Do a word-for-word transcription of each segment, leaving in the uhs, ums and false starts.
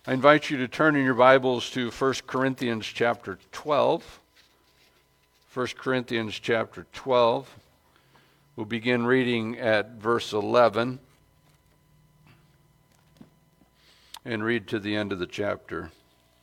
I invite you to turn in your Bibles to First Corinthians chapter twelve. First Corinthians chapter twelve. We'll begin reading at verse eleven and read to the end of the chapter.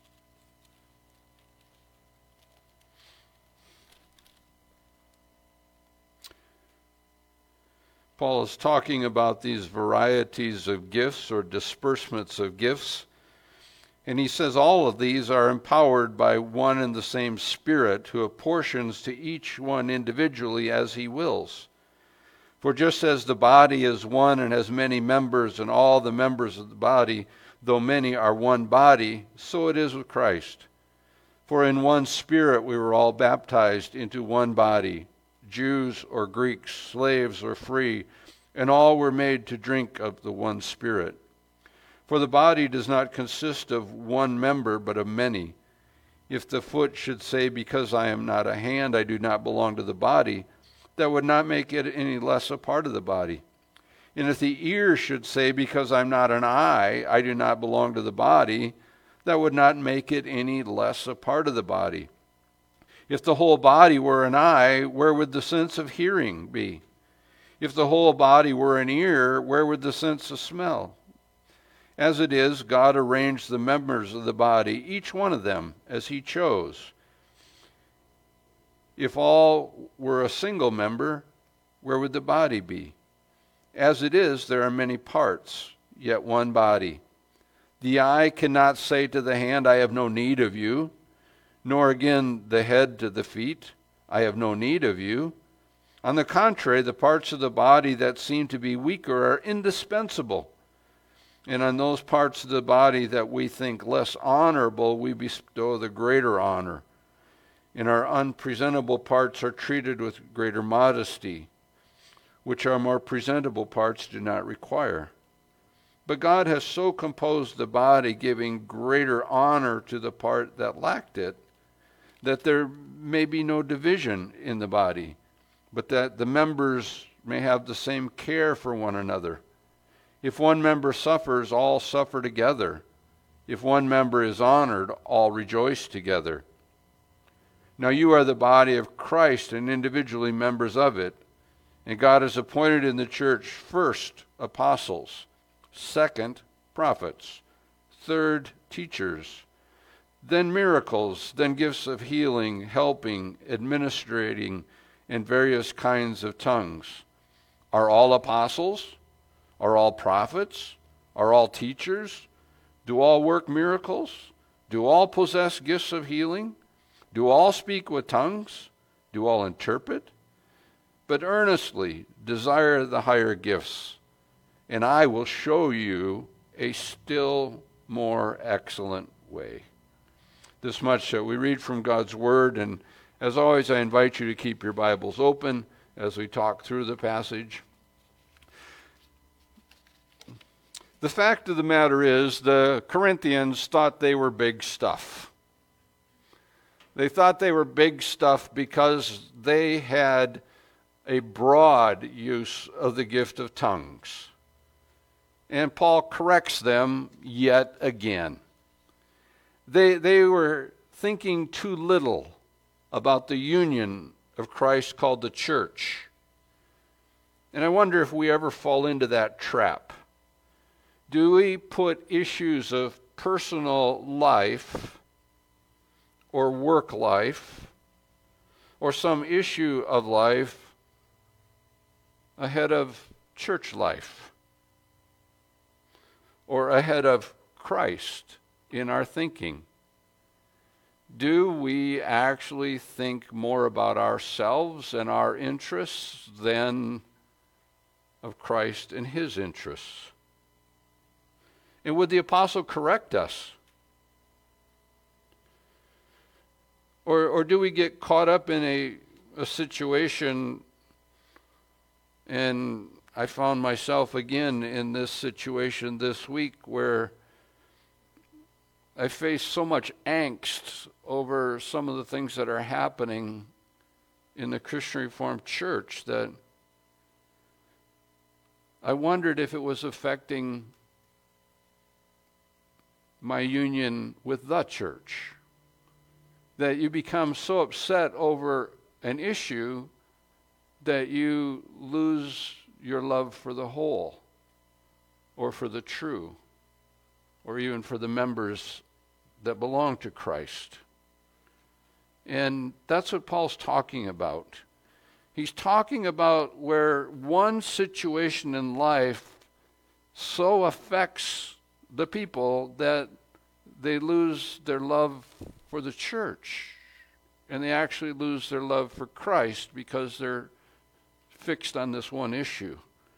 Paul is talking about these varieties of gifts or disbursements of gifts. And he says all of these are empowered by one and the same Spirit, who apportions to each one individually as he wills. For just as the body is one and has many members, and all the members of the body, though many, are one body, so it is with Christ. For in one Spirit we were all baptized into one body, Jews or Greeks, slaves or free, and all were made to drink of the one Spirit. For the body does not consist of one member, but of many. If the foot should say, because I am not a hand, I do not belong to the body, that would not make it any less a part of the body. And if the ear should say, because I'm not an eye, I do not belong to the body, that would not make it any less a part of the body. If the whole body were an eye, where would the sense of hearing be? If the whole body were an ear, where would the sense of smell? As it is, God arranged the members of the body, each one of them, as he chose. If all were a single member, where would the body be? As it is, there are many parts, yet one body. The eye cannot say to the hand, I have no need of you, nor again the head to the feet, I have no need of you. On the contrary, the parts of the body that seem to be weaker are indispensable. And on those parts of the body that we think less honorable, we bestow the greater honor. And our unpresentable parts are treated with greater modesty, which our more presentable parts do not require. But God has so composed the body, giving greater honor to the part that lacked it, that there may be no division in the body, but that the members may have the same care for one another. If one member suffers, all suffer together. If one member is honored, all rejoice together. Now you are the body of Christ and individually members of it. And God has appointed in the church first apostles, second prophets, third teachers, then miracles, then gifts of healing, helping, administrating, and various kinds of tongues. Are all apostles? Are all prophets? Are all teachers? Do all work miracles? Do all possess gifts of healing? Do all speak with tongues? Do all interpret? But earnestly desire the higher gifts, and I will show you a still more excellent way. This much that we read from God's Word, and as always, I invite you to keep your Bibles open as we talk through the passage. The fact of the matter is, the Corinthians thought they were big stuff. They thought they were big stuff because they had a broad use of the gift of tongues. And Paul corrects them yet again. They, they were thinking too little about the union of Christ called the church. And I wonder if we ever fall into that trap. Do we put issues of personal life or work life or some issue of life ahead of church life or ahead of Christ in our thinking? Do we actually think more about ourselves and our interests than of Christ and his interests? And would the apostle correct us? Or, or do we get caught up in a, a situation, and I found myself again in this situation this week where I face so much angst over some of the things that are happening in the Christian Reformed Church that I wondered if it was affecting my union with the church. That you become so upset over an issue that you lose your love for the whole, or for the true, or even for the members that belong to Christ. And that's what Paul's talking about. He's talking about where one situation in life so affects the people that they lose their love for the church, and they actually lose their love for Christ because they're fixed on this one issue.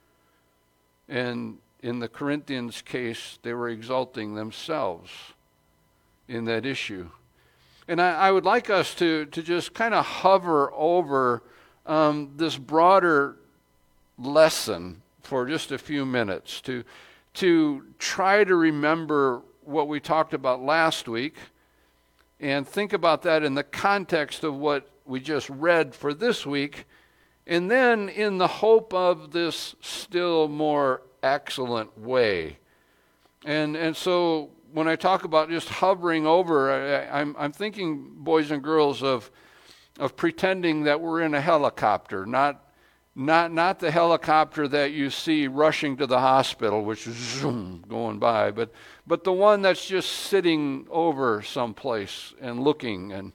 And in the Corinthians case, they were exalting themselves in that issue. And I, I would like us to, to just kind of hover over um, this broader lesson for just a few minutes, to, to try to remember what we talked about last week and think about that in the context of what we just read for this week, and then in the hope of this still more excellent way. And and so when I talk about just hovering over, I, I'm I'm thinking, boys and girls, of of pretending that we're in a helicopter, not not not the helicopter that you see rushing to the hospital, which is zoom going by, but but the one that's just sitting over someplace and looking. And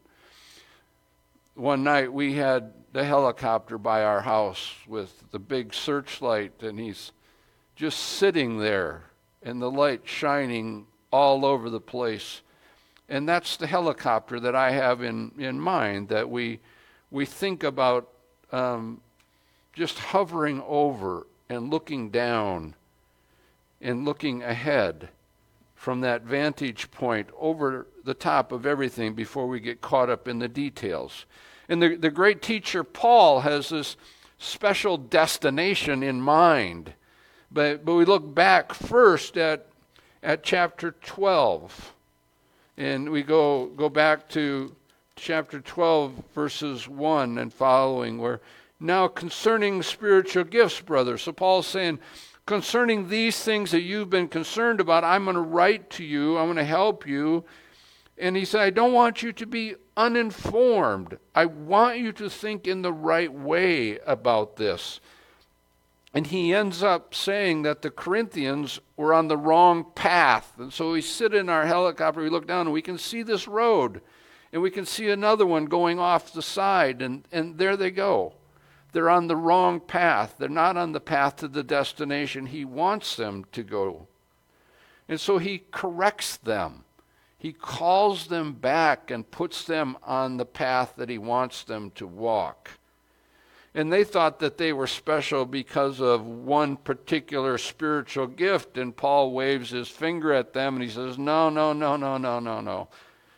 one night we had the helicopter by our house with the big searchlight, and he's just sitting there and the light shining all over the place. And that's the helicopter that I have in, in mind, that we we think about um, just hovering over and looking down and looking ahead from that vantage point over the top of everything before we get caught up in the details. And the, the great teacher Paul has this special destination in mind. But but we look back first at at chapter twelve. And we go go back to chapter twelve, verses one and following, where now concerning spiritual gifts, brothers. So Paul's saying, concerning these things that you've been concerned about, I'm going to write to you, I'm going to help you. And he said, I don't want you to be uninformed. I want you to think in the right way about this. And he ends up saying that the Corinthians were on the wrong path. And so we sit in our helicopter, we look down, and we can see this road. And we can see another one going off the side. And, and there they go. They're on the wrong path. They're not on the path to the destination he wants them to go. And so he corrects them. He calls them back and puts them on the path that he wants them to walk. And they thought that they were special because of one particular spiritual gift. And Paul waves his finger at them and he says, no, no, no, no, no, no, no.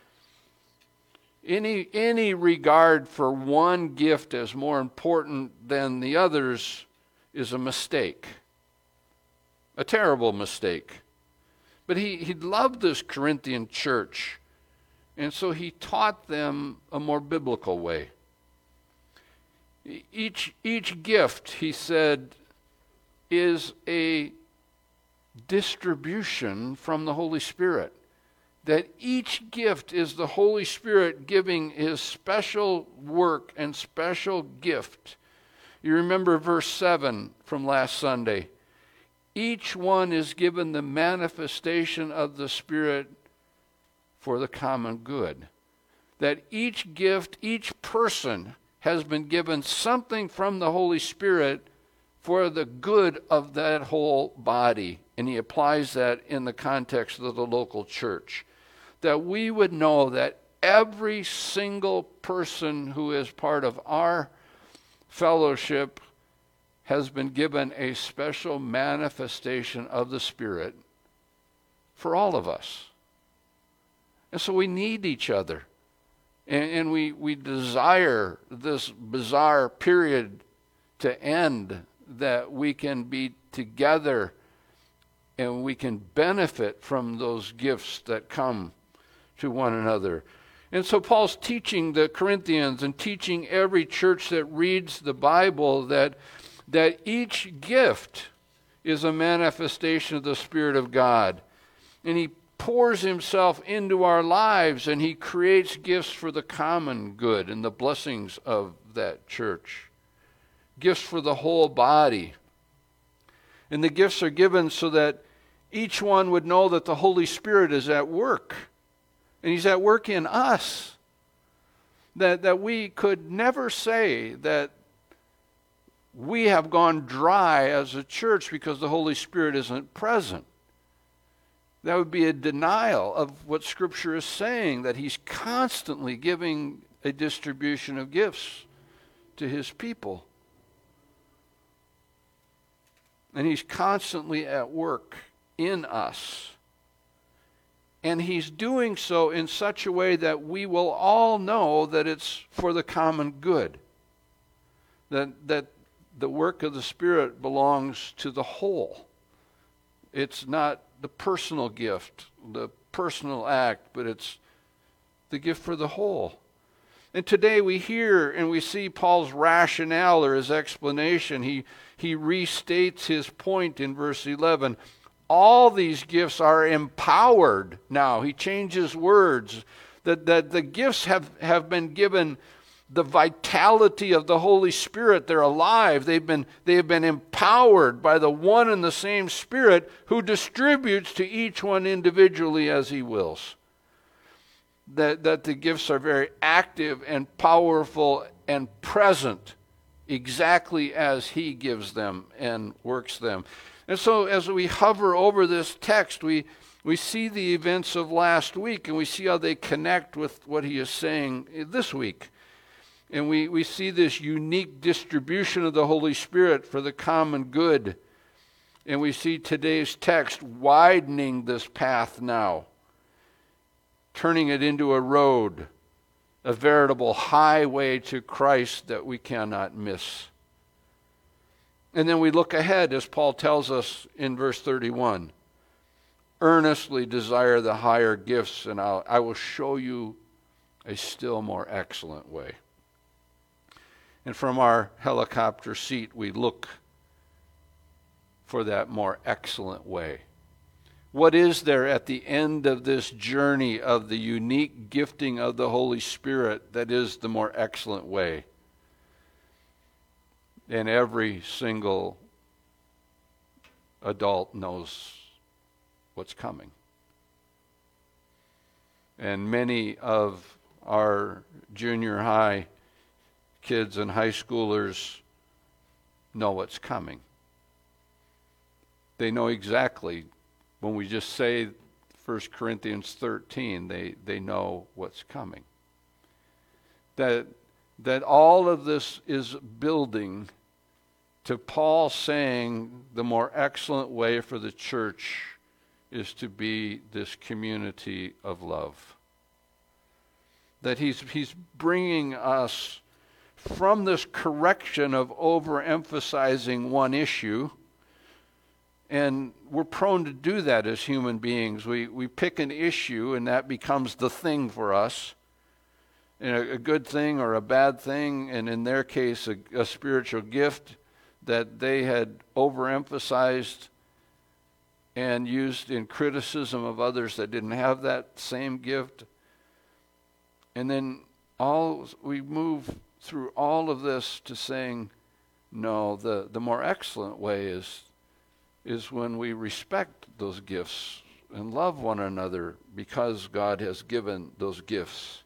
Any, any regard for one gift as more important than the others is a mistake. A terrible mistake. But he, he loved this Corinthian church. And so he taught them a more biblical way. Each, each gift, he said, is a distribution from the Holy Spirit. That each gift is the Holy Spirit giving his special work and special gift. You remember verse seven from last Sunday. Each one is given the manifestation of the Spirit for the common good. That each gift, each person has been given something from the Holy Spirit for the good of that whole body. And he applies that in the context of the local church. That we would know that every single person who is part of our fellowship has been given a special manifestation of the Spirit for all of us. And so we need each other. And, and we, we desire this bizarre period to end, that we can be together and we can benefit from those gifts that come to one another. And so Paul's teaching the Corinthians and teaching every church that reads the Bible that, that each gift is a manifestation of the Spirit of God. And he pours himself into our lives, and he creates gifts for the common good and the blessings of that church. Gifts for the whole body. And the gifts are given so that each one would know that the Holy Spirit is at work. And he's at work in us. That, that we could never say that we have gone dry as a church because the Holy Spirit isn't present. That would be a denial of what Scripture is saying, that he's constantly giving a distribution of gifts to his people. And he's constantly at work in us. And he's doing so in such a way that we will all know that it's for the common good. That, that the work of the Spirit belongs to the whole. It's not the personal gift, the personal act, but it's the gift for the whole. And today we hear and we see Paul's rationale or his explanation. He, he restates his point in verse eleven. All these gifts are empowered now. He changes words. That, that the gifts have, have been given the vitality of the Holy Spirit. They're alive. They've been, they have been empowered by the one and the same Spirit who distributes to each one individually as he wills. That, that the gifts are very active and powerful and present exactly as he gives them and works them. And so as we hover over this text, we, we see the events of last week, and we see how they connect with what he is saying this week. And we, we see this unique distribution of the Holy Spirit for the common good. And we see today's text widening this path now, turning it into a road, a veritable highway to Christ that we cannot miss. And then we look ahead, as Paul tells us in verse thirty-one. Earnestly desire the higher gifts, and I'll, I will show you a still more excellent way. And from our helicopter seat, we look for that more excellent way. What is there at the end of this journey of the unique gifting of the Holy Spirit that is the more excellent way? And every single adult knows what's coming. And many of our junior high kids and high schoolers know what's coming. They know exactly, when we just say First Corinthians thirteen, they, they know what's coming. That, that all of this is building to Paul saying the more excellent way for the church is to be this community of love. That he's, he's bringing us from this correction of overemphasizing one issue, and we're prone to do that as human beings. We, we pick an issue, and that becomes the thing for us. And a, a good thing or a bad thing, and in their case, a, a spiritual gift that they had overemphasized and used in criticism of others that didn't have that same gift. And then all we move through all of this to saying, no, the, the more excellent way is, is when we respect those gifts and love one another because God has given those gifts.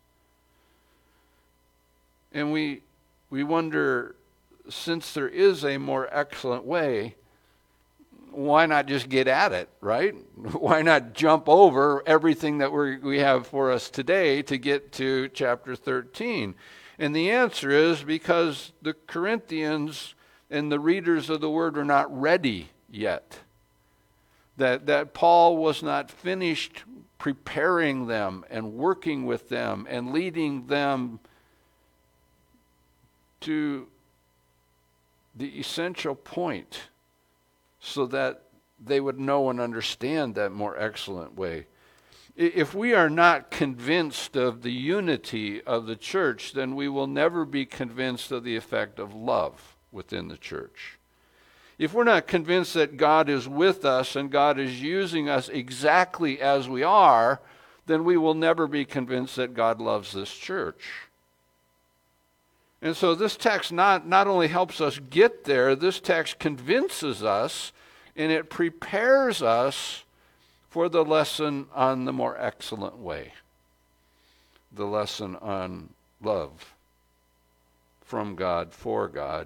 And we we wonder, since there is a more excellent way, why not just get at it, right? Why not jump over everything that we we have for us today to get to chapter thirteen? And the answer is because the Corinthians and the readers of the Word are not ready yet. That, that Paul was not finished preparing them and working with them and leading them to the essential point so that they would know and understand that more excellent way. If we are not convinced of the unity of the church, then we will never be convinced of the effect of love within the church. if we're not convinced that God is with us and God is using us exactly as we are, then we will never be convinced that God loves this church. And so this text not, not only helps us get there, this text convinces us and it prepares us for the lesson on the more excellent way, the lesson on love from God, for God,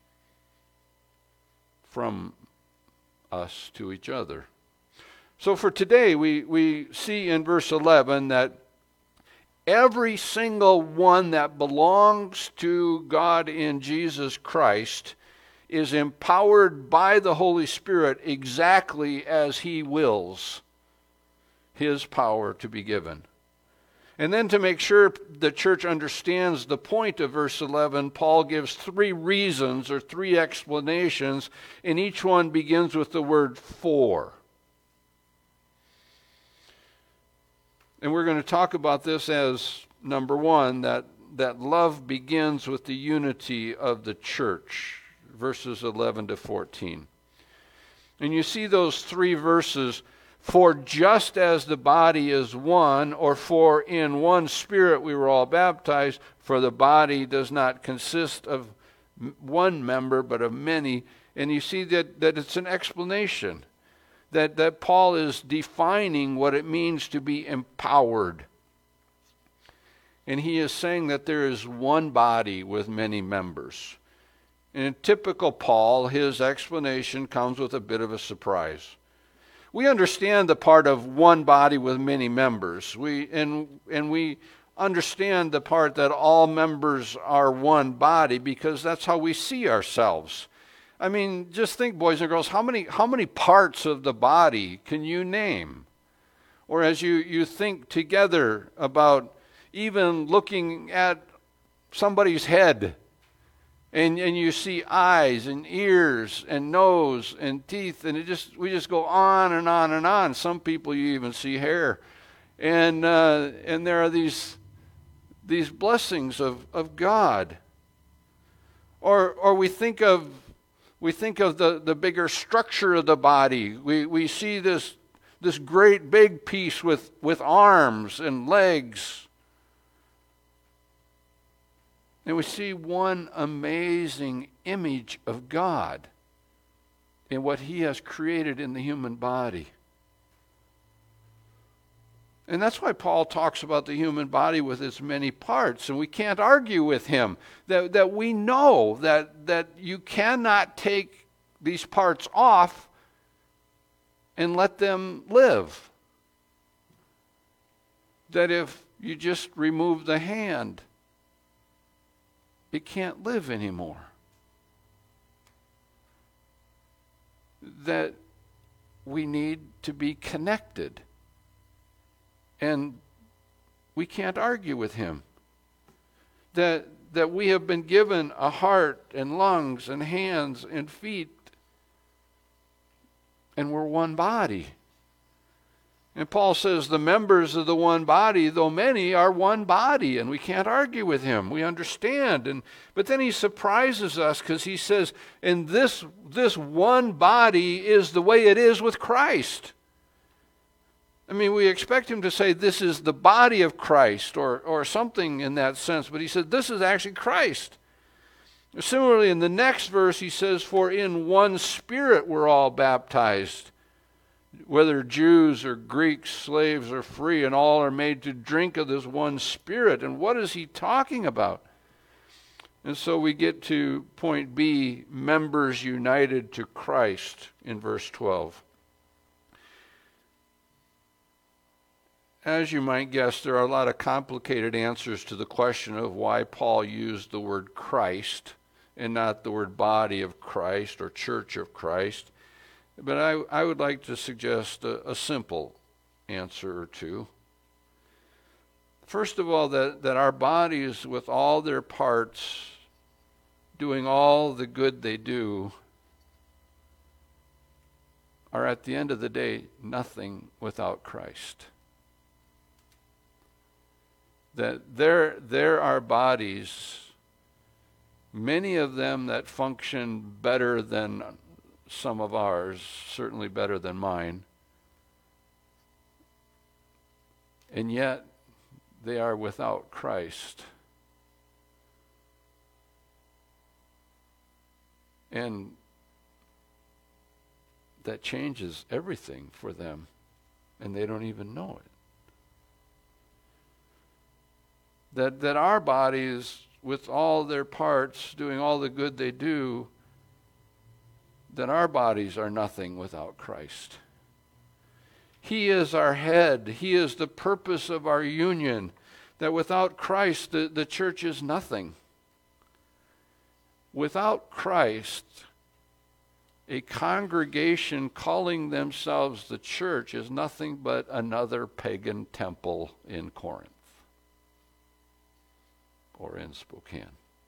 from us to each other. So for today, we, we see in verse eleven that every single one that belongs to God in Jesus Christ is empowered by the Holy Spirit exactly as He wills His power to be given. And then to make sure the church understands the point of verse eleven, Paul gives three reasons or three explanations, and each one begins with the word for. And we're going to talk about this as, number one, that, that love begins with the unity of the church, verses eleven to fourteen. And you see those three verses, for just as the body is one, or for in one Spirit we were all baptized, for the body does not consist of one member, but of many. And you see that, that it's an explanation. That, that Paul is defining what it means to be empowered. And he is saying that there is one body with many members. And in typical Paul, his explanation comes with a bit of a surprise. We understand the part of one body with many members. We and and we understand the part that all members are one body because that's how we see ourselves. I mean, just think, boys and girls, how many how many parts of the body can you name? Or as you, you think together about even looking at somebody's head, and, and you see eyes and ears and nose and teeth, and it just we just go on and on and on. Some people you even see hair. And uh, and there are these these blessings of, of God. Or or we think of We think of the, the bigger structure of the body. We we see this this great big piece with, with arms and legs. And we see one amazing image of God in what He has created in the human body. And that's why Paul talks about the human body with its many parts, and we can't argue with him. That, that we know that, that you cannot take these parts off and let them live. That if you just remove the hand, it can't live anymore. That we need to be connected. And we can't argue with him. That, that we have been given a heart and lungs and hands and feet, and we're one body. And Paul says the members of the one body, though many, are one body, and we can't argue with him. We understand. And but then he surprises us because he says, and this, this one body is the way it is with Christ. I mean, we expect him to say this is the body of Christ or, or something in that sense, but he said this is actually Christ. Similarly, in the next verse, he says, for in one Spirit we're all baptized, whether Jews or Greeks, slaves or free, and all are made to drink of this one Spirit. And what is he talking about? And so we get to point B, members united to Christ in verse twelve. As you might guess, there are a lot of complicated answers to the question of why Paul used the word Christ and not the word body of Christ or church of Christ. But I, I would like to suggest a, a simple answer or two. First of all, that, that our bodies, with all their parts, doing all the good they do, are at the end of the day nothing without Christ. That there, there are bodies, many of them that function better than some of ours, certainly better than mine. And yet, they are without Christ. And that changes everything for them, and they don't even know it. That, that our bodies, with all their parts, doing all the good they do, that our bodies are nothing without Christ. He is our head. He is the purpose of our union. That without Christ, the, the church is nothing. Without Christ, a congregation calling themselves the church is nothing but another pagan temple in Corinth or in Spokane.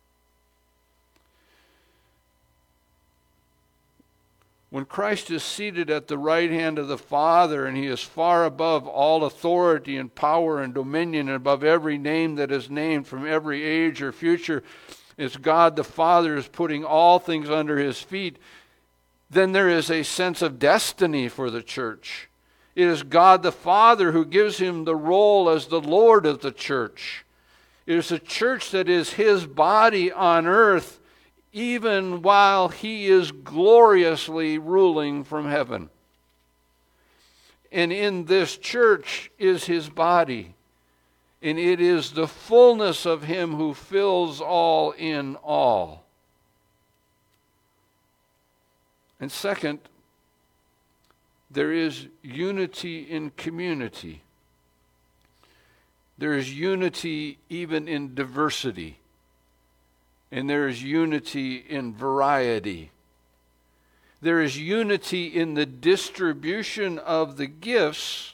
When Christ is seated at the right hand of the Father, and he is far above all authority and power and dominion, and above every name that is named from every age or future, as God the Father is putting all things under his feet, then there is a sense of destiny for the church. It is God the Father who gives him the role as the Lord of the church. It is a church that is his body on earth, even while he is gloriously ruling from heaven. And in this church is his body, and it is the fullness of him who fills all in all. And second, there is unity in community. There is unity even in diversity. And there is unity in variety. There is unity in the distribution of the gifts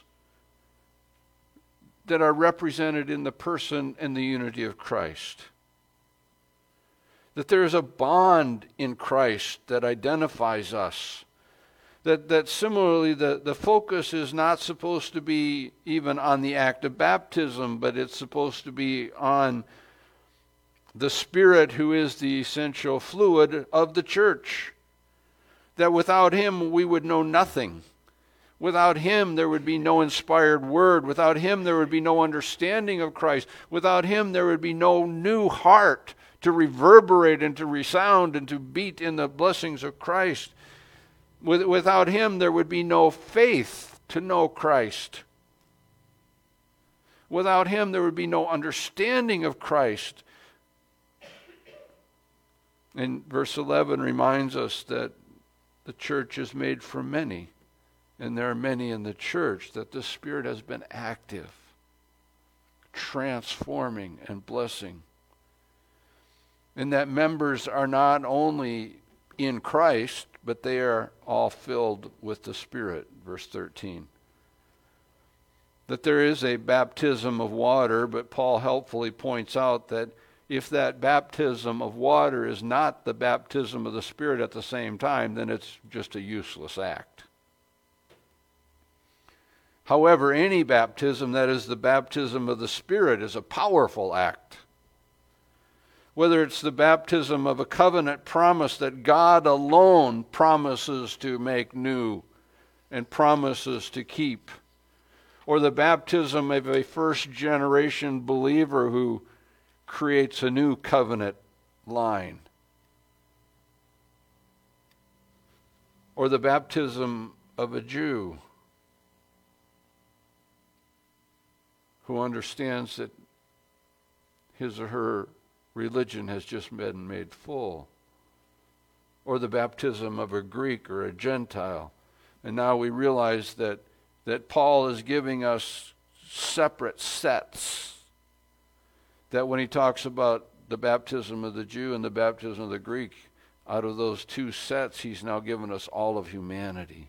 that are represented in the person and the unity of Christ. That there is a bond in Christ that identifies us. That, that similarly, the, the focus is not supposed to be even on the act of baptism, but it's supposed to be on the Spirit, who is the essential fluid of the church. That without him we would know nothing. Without him there would be no inspired word. Without him there would be no understanding of Christ. Without him there would be no new heart to reverberate and to resound and to beat in the blessings of Christ. Without him there would be no faith to know Christ. Without him there would be no understanding of Christ. And verse eleven reminds us that the church is made for many, and there are many in the church, that the Spirit has been active, transforming and blessing. And that members are not only in Christ, but they are all filled with the Spirit, verse thirteen. That there is a baptism of water, but Paul helpfully points out that if that baptism of water is not the baptism of the Spirit at the same time, then it's just a useless act. However, any baptism that is the baptism of the Spirit is a powerful act. Whether it's the baptism of a covenant promise that God alone promises to make new and promises to keep, or the baptism of a first generation believer who creates a new covenant line, or the baptism of a Jew who understands that his or her religion has just been made full, or the baptism of a Greek or a Gentile. And now we realize that, that Paul is giving us separate sets. That when he talks about the baptism of the Jew and the baptism of the Greek, out of those two sets, he's now given us all of humanity.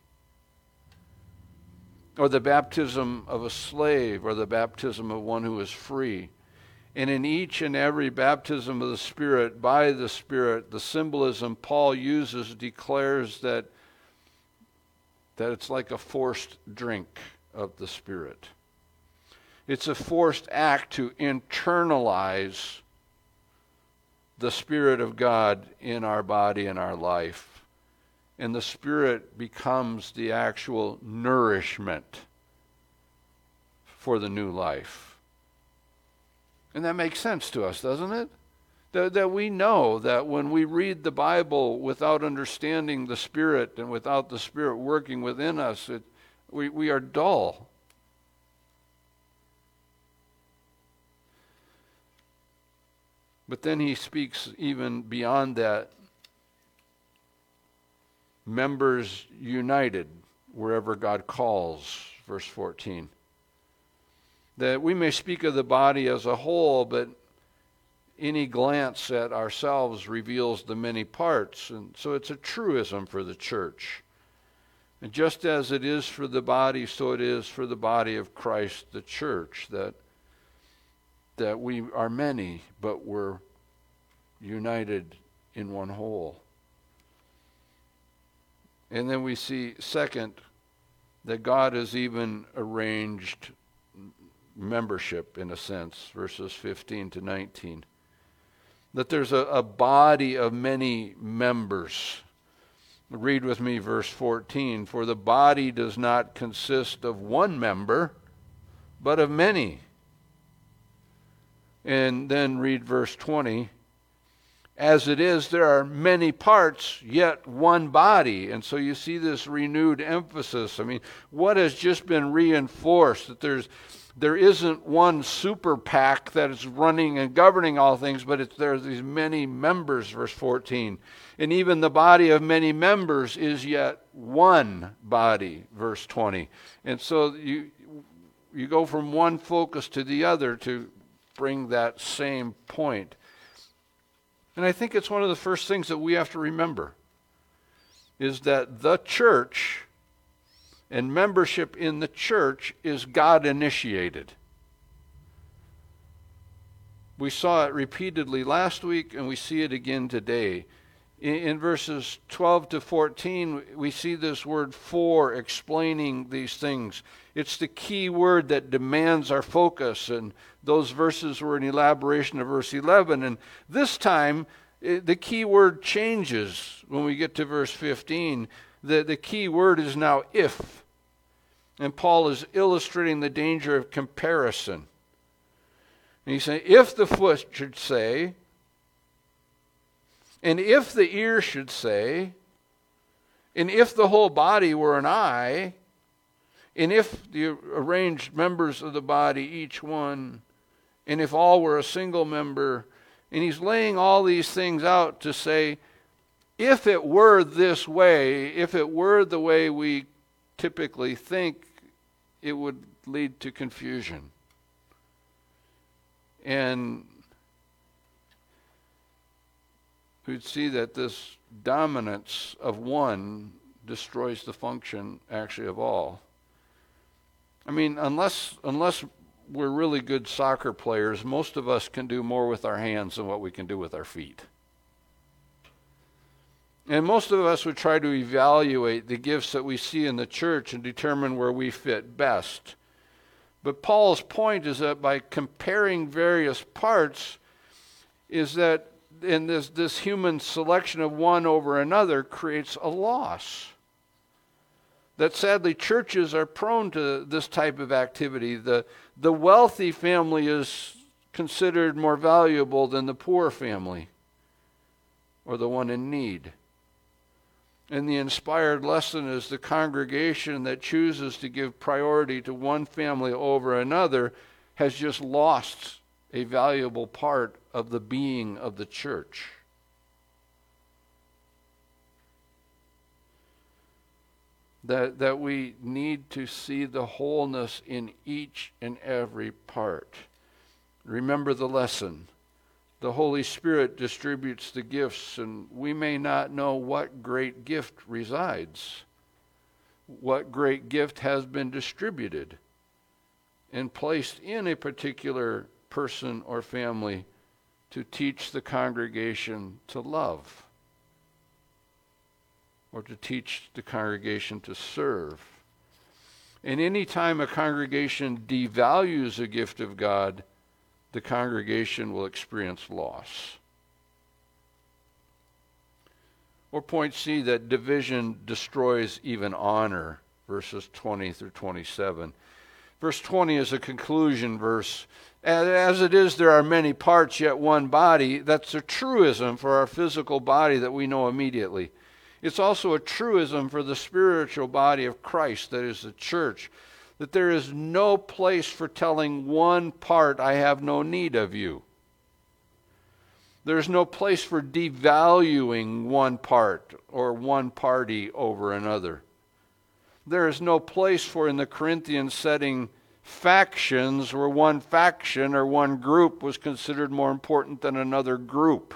Or the baptism of a slave, or the baptism of one who is free. And in each and every baptism of the Spirit, by the Spirit, the symbolism Paul uses declares that, that it's like a forced drink of the Spirit. It's a forced act to internalize the Spirit of God in our body and our life. and the Spirit becomes the actual nourishment for the new life. And that makes sense to us, doesn't it? That, that we know that when we read the Bible without understanding the Spirit and without the Spirit working within us, it, we, we are dull. But then he speaks even beyond that. Members united wherever God calls, verse fourteen. That we may speak of the body as a whole, but any glance at ourselves reveals the many parts. And so it's a truism for the church. And just as it is for the body, so it is for the body of Christ, the church, that that we are many, but we're united in one whole. And then we see, second, that God has even arranged membership, in a sense, verses fifteen to nineteen. That there's a, a body of many members. Read with me verse fourteen. For the body does not consist of one member, but of many. And then read verse twenty. As it is, there are many parts, yet one body. And so you see this renewed emphasis. I mean, what has just been reinforced? That there's there isn't one super PAC that is running and governing all things, but it's, there's these many members, verse fourteen. And even the body of many members is yet one body, verse twenty. And so you you go from one focus to the other to bring that same point. And I think it's one of the first things that we have to remember is that the church and membership in the church is God initiated. We saw it repeatedly last week and we see it again today. In, in verses twelve to fourteen, we see this word for explaining these things. It's the key word that demands our focus, and those verses were an elaboration of verse eleven. And this time, it, the key word changes when we get to verse fifteen. The, the key word is now if. And Paul is illustrating the danger of comparison. And he's saying, if the foot should say, and if the ear should say, and if the whole body were an eye, and if the arranged members of the body, each one, and if all were a single member, and he's laying all these things out to say, if it were this way, if it were the way we typically think, it would lead to confusion. And we'd see that this dominance of one destroys the function, actually, of all. I mean, unless unless we're really good soccer players, most of us can do more with our hands than what we can do with our feet. And most of us would try to evaluate the gifts that we see in the church and determine where we fit best. But Paul's point is that by comparing various parts, is that in this, this human selection of one over another creates a loss. That sadly churches are prone to this type of activity. The, the wealthy family is considered more valuable than the poor family or the one in need. And the inspired lesson is the congregation that chooses to give priority to one family over another has just lost a valuable part of the being of the church. That, that we need to see the wholeness in each and every part. Remember the lesson. The Holy Spirit distributes the gifts, and we may not know what great gift resides, what great gift has been distributed and placed in a particular person or family to teach the congregation to love, or to teach the congregation to serve. And any time a congregation devalues a gift of God, the congregation will experience loss. Or point C, that division destroys even honor, verses twenty through twenty-seven. Verse twenty is a conclusion verse. As it is, there are many parts, yet one body. That's a truism for our physical body that we know immediately. It's also a truism for the spiritual body of Christ, that is the church, that there is no place for telling one part, I have no need of you. There's no place for devaluing one part or one party over another. There is no place for, in the Corinthian setting, factions where one faction or one group was considered more important than another group.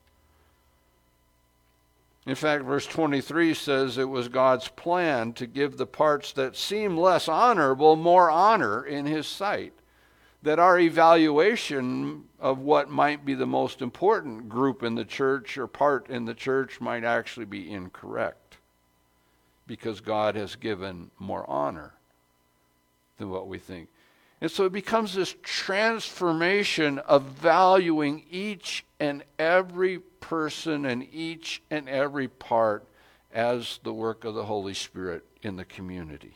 In fact, verse twenty-three says it was God's plan to give the parts that seem less honorable more honor in his sight. That our evaluation of what might be the most important group in the church or part in the church might actually be incorrect, because God has given more honor than what we think. And so it becomes this transformation of valuing each and every person and each and every part as the work of the Holy Spirit in the community.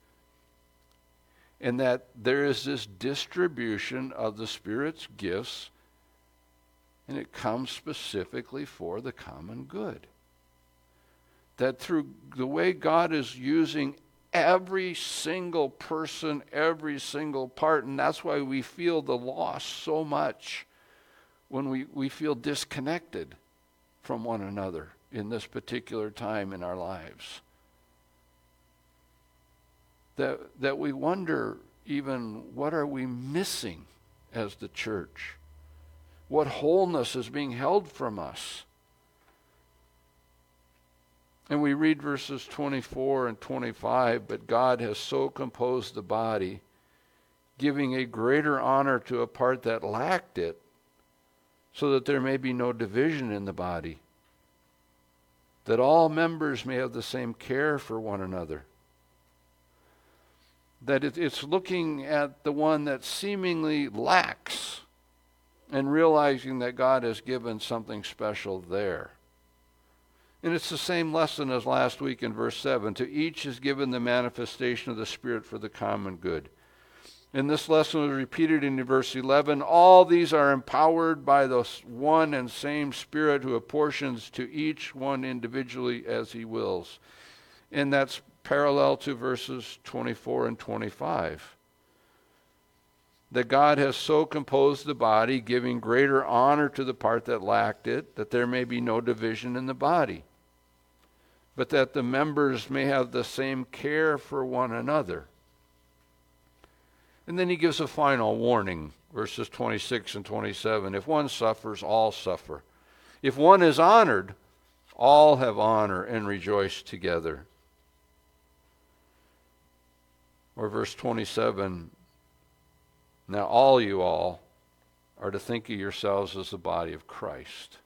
And that there is this distribution of the Spirit's gifts, and it comes specifically for the common good. That through the way God is using every single person, every single part, and that's why we feel the loss so much when we, we feel disconnected from one another in this particular time in our lives. That, that we wonder even, what are we missing as the church? What wholeness is being held from us? And we read verses twenty-four and twenty-five, but God has so composed the body, giving a greater honor to a part that lacked it, so that there may be no division in the body, that all members may have the same care for one another. That it, it's looking at the one that seemingly lacks and realizing that God has given something special there. And it's the same lesson as last week in verse seven. To each is given the manifestation of the Spirit for the common good. And this lesson was repeated in verse eleven. All these are empowered by the one and same Spirit who apportions to each one individually as he wills. And that's parallel to verses twenty-four and twenty-five. That God has so composed the body, giving greater honor to the part that lacked it, that there may be no division in the body, but that the members may have the same care for one another. And then he gives a final warning, verses twenty-six and twenty-seven. If one suffers, all suffer. If one is honored, all have honor and rejoice together. Or verse twenty-seven, now all you all are to think of yourselves as the body of Christ.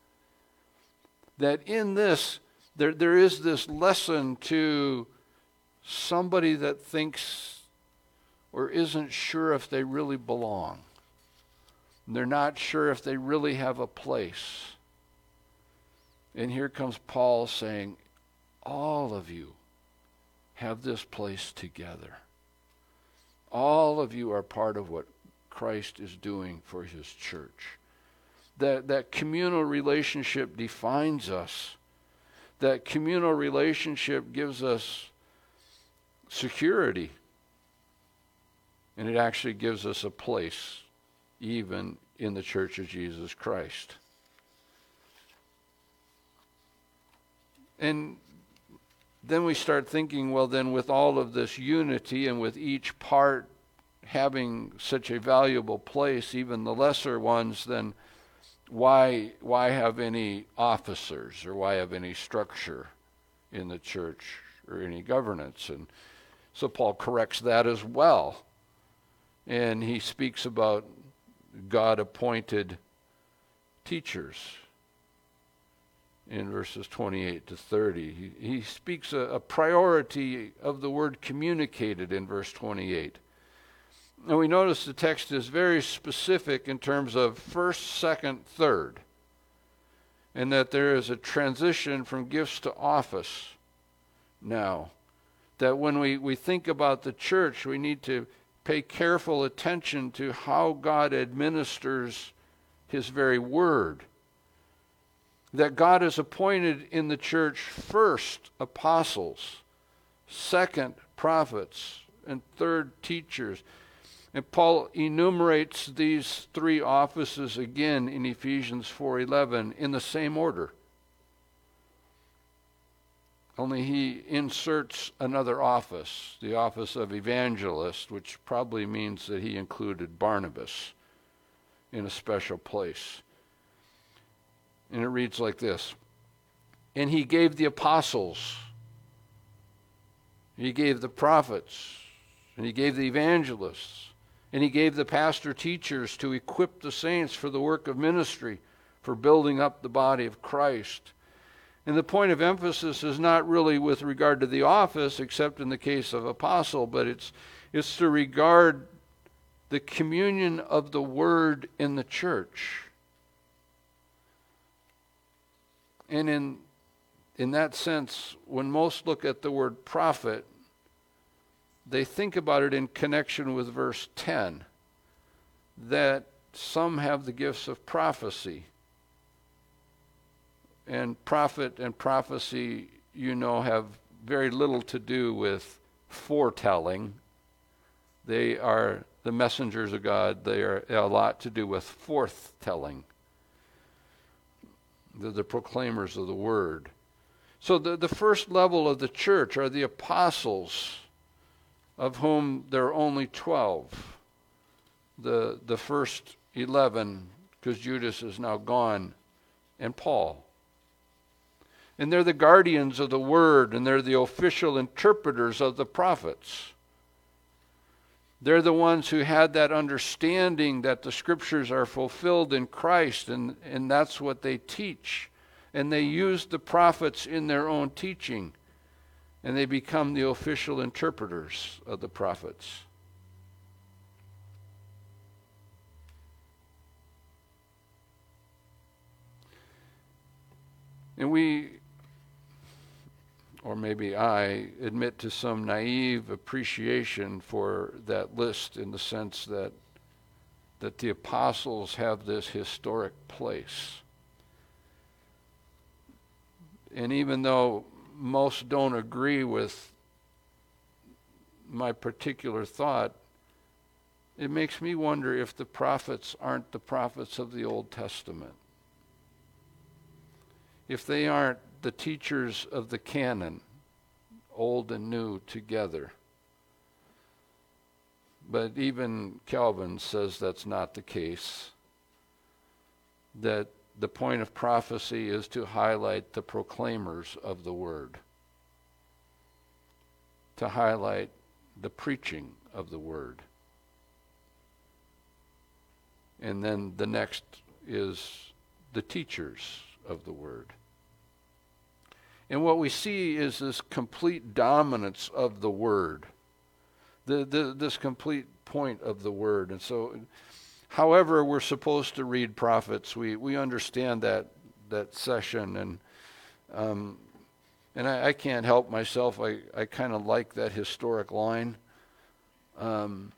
That in this, there, there is this lesson to somebody that thinks or isn't sure if they really belong. They're not sure if they really have a place. And here comes Paul saying, all of you have this place together. All of you are part of what Christ is doing for his church. That, that communal relationship defines us. That communal relationship gives us security. And it actually gives us a place even in the Church of Jesus Christ. And then we start thinking, well, then with all of this unity and with each part having such a valuable place, even the lesser ones, then why why have any officers or why have any structure in the church or any governance? And so Paul corrects that as well. And he speaks about God-appointed teachers in verses twenty-eight to thirty. He, he speaks a, a priority of the word communicated in verse twenty-eight. And we notice the text is very specific in terms of first, second, third. and that there is a transition from gifts to office now. That when we, we think about the church, we need to pay careful attention to how God administers his very word. That God has appointed in the church first apostles, second prophets, and third teachers. And Paul enumerates these three offices again in Ephesians four eleven in the same order. Only he inserts another office, the office of evangelist, which probably means that he included Barnabas in a special place. And it reads like this: and he gave the apostles, he gave the prophets, and he gave the evangelists, and he gave the pastor teachers to equip the saints for the work of ministry, for building up the body of Christ. And the point of emphasis is not really with regard to the office, except in the case of apostle, but it's it's to regard the communion of the word in the church. And in in that sense, when most look at the word prophet, they think about it in connection with verse ten, that some have the gifts of prophecy. And prophet and prophecy, you know, have very little to do with foretelling. They are the messengers of God. They are a lot to do with forthtelling. They're the proclaimers of the word. So the, the first level of the church are the apostles, of whom there are only twelve. The, the first eleven, because Judas is now gone, and Paul. And they're the guardians of the word, and they're the official interpreters of the prophets. They're the ones who had that understanding that the scriptures are fulfilled in Christ, and, and that's what they teach. And they use the prophets in their own teaching, and they become the official interpreters of the prophets. And we, or maybe I, admit to some naive appreciation for that list, in the sense that that the apostles have this historic place. And even though most don't agree with my particular thought, it makes me wonder if the prophets aren't the prophets of the Old Testament. If they aren't the teachers of the canon, old and new together. But even Calvin says that's not the case. That the point of prophecy is to highlight the proclaimers of the word, to highlight the preaching of the word. And then the next is the teachers of the word. And what we see is this complete dominance of the word, the, the, this complete point of the word. And so, however we're supposed to read prophets, we, we understand that that session. And um, and I, I can't help myself. I, I kind of like that historic line. Um,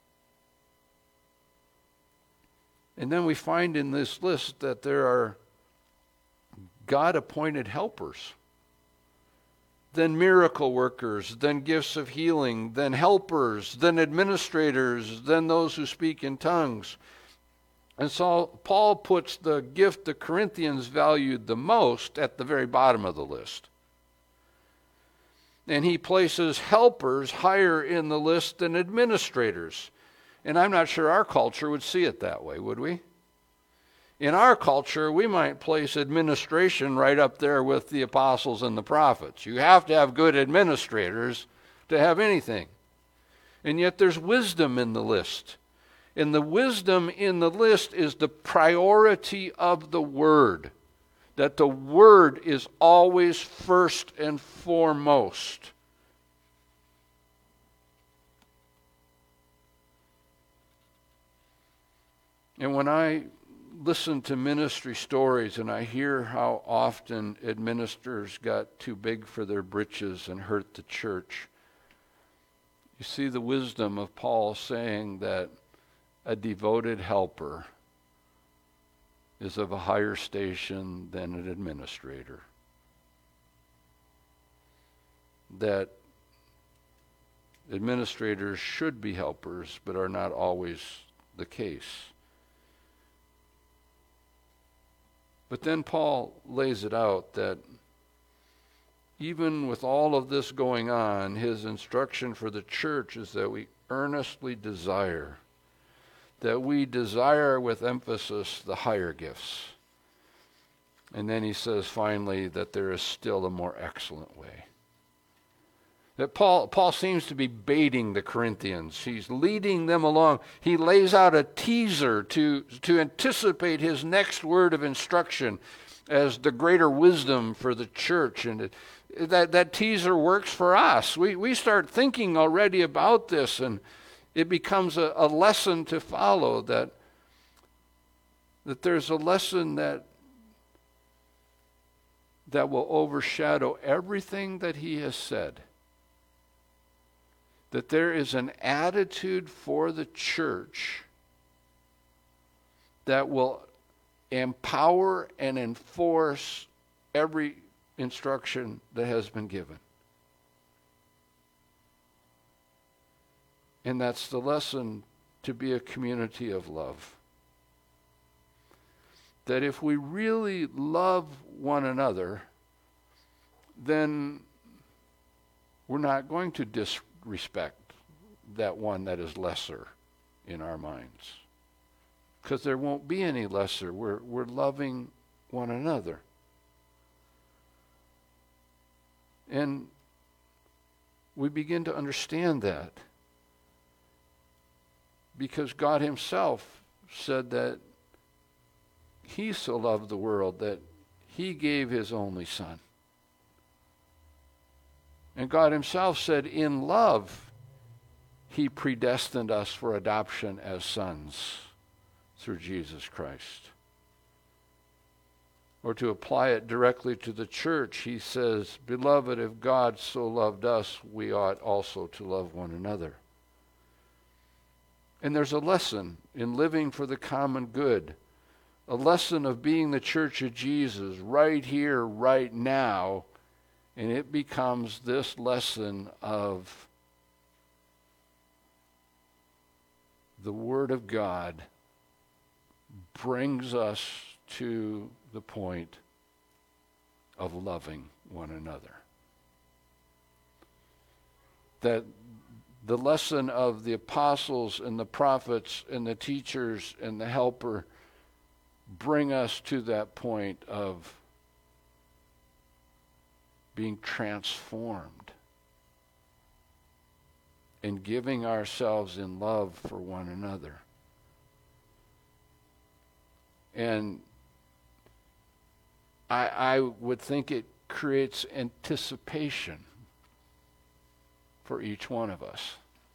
and then we find in this list that there are God-appointed helpers, then miracle workers, then gifts of healing, then helpers, then administrators, then those who speak in tongues. And so Paul puts the gift the Corinthians valued the most at the very bottom of the list. And he places helpers higher in the list than administrators. And I'm not sure our culture would see it that way, would we? In our culture, we might place administration right up there with the apostles and the prophets. You have to have good administrators to have anything. And yet there's wisdom in the list. And the wisdom in the list is the priority of the word. That the word is always first and foremost. And when I listen to ministry stories and I hear how often administrators got too big for their britches and hurt the church, you see the wisdom of Paul saying that a devoted helper is of a higher station than an administrator. That administrators should be helpers, but are not always the case. But then Paul lays it out that even with all of this going on, his instruction for the church is that we earnestly desire, that we desire with emphasis the higher gifts. And then he says finally that there is still a more excellent way. That Paul, Paul seems to be baiting the Corinthians. He's leading them along. He lays out a teaser to, to anticipate his next word of instruction as the greater wisdom for the church. And it, that, that teaser works for us. We, we start thinking already about this, and it becomes a, a lesson to follow, that, that there's a lesson that, that will overshadow everything that he has said. That there is an attitude for the church that will empower and enforce every instruction that has been given. And that's the lesson to be a community of love. That if we really love one another, then we're not going to disrespect respect that one that is lesser in our minds, because there won't be any lesser. We're, we're loving one another. And we begin to understand that because God himself said that he so loved the world that he gave his only son. And God himself said, in love, he predestined us for adoption as sons through Jesus Christ. Or to apply it directly to the church, he says, beloved, if God so loved us, we ought also to love one another. And there's a lesson in living for the common good, a lesson of being the church of Jesus right here, right now. And it becomes this lesson of the Word of God brings us to the point of loving one another. That the lesson of the apostles and the prophets and the teachers and the helper bring us to that point of being transformed and giving ourselves in love for one another. And I, I would think it creates anticipation for each one of us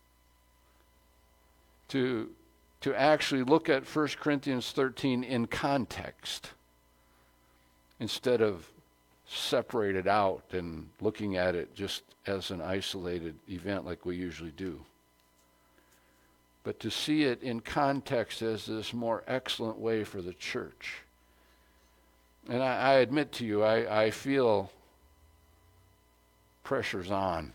to, to actually look at First Corinthians thirteen in context instead of separated out and looking at it just as an isolated event like we usually do. But to see it in context as this more excellent way for the church. And I, I admit to you, I, I feel pressure's on.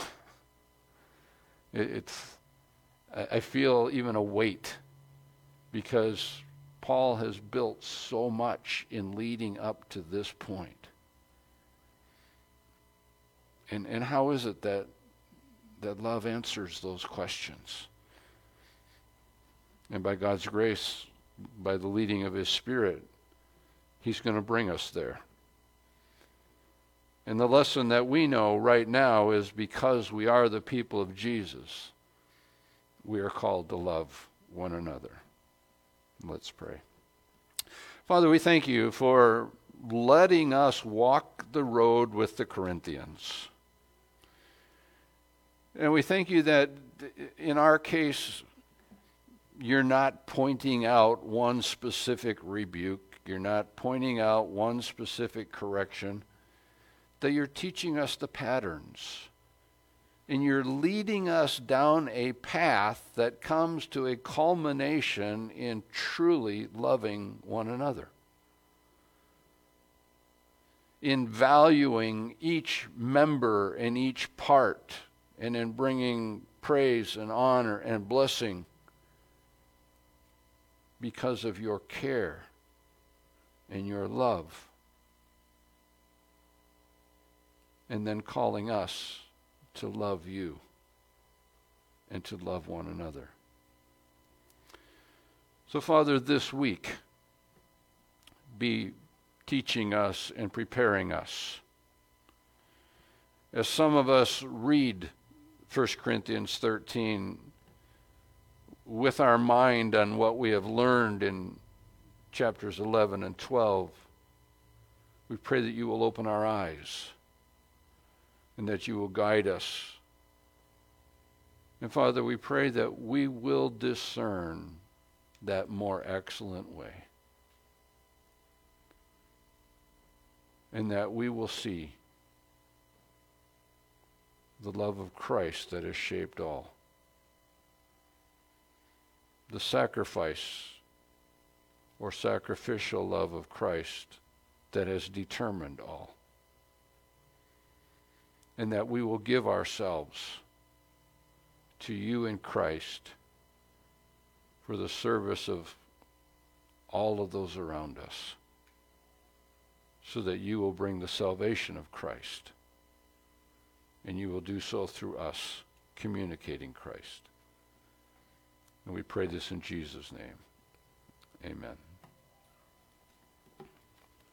It, it's, I, I feel even a weight because Paul has built so much in leading up to this point. And and how is it that that love answers those questions? And by God's grace, by the leading of his Spirit, he's going to bring us there. And the lesson that we know right now is because we are the people of Jesus, we are called to love one another. Let's pray. Father, we thank you for letting us walk the road with the Corinthians. And we thank you that in our case, you're not pointing out one specific rebuke. You're not pointing out one specific correction. That you're teaching us the patterns. And you're leading us down a path that comes to a culmination in truly loving one another. In valuing each member and each part, and in bringing praise and honor and blessing because of your care and your love. And then calling us to love you and to love one another. So, Father, this week, be teaching us and preparing us. As some of us read First Corinthians thirteen with our mind on what we have learned in chapters eleven and twelve, we pray that you will open our eyes and that you will guide us. And Father, we pray that we will discern that more excellent way. And that we will see the love of Christ that has shaped all. The sacrifice or sacrificial love of Christ that has determined all. And that we will give ourselves to you in Christ for the service of all of those around us, so that you will bring the salvation of Christ, and you will do so through us communicating Christ. And we pray this in Jesus' name. Amen.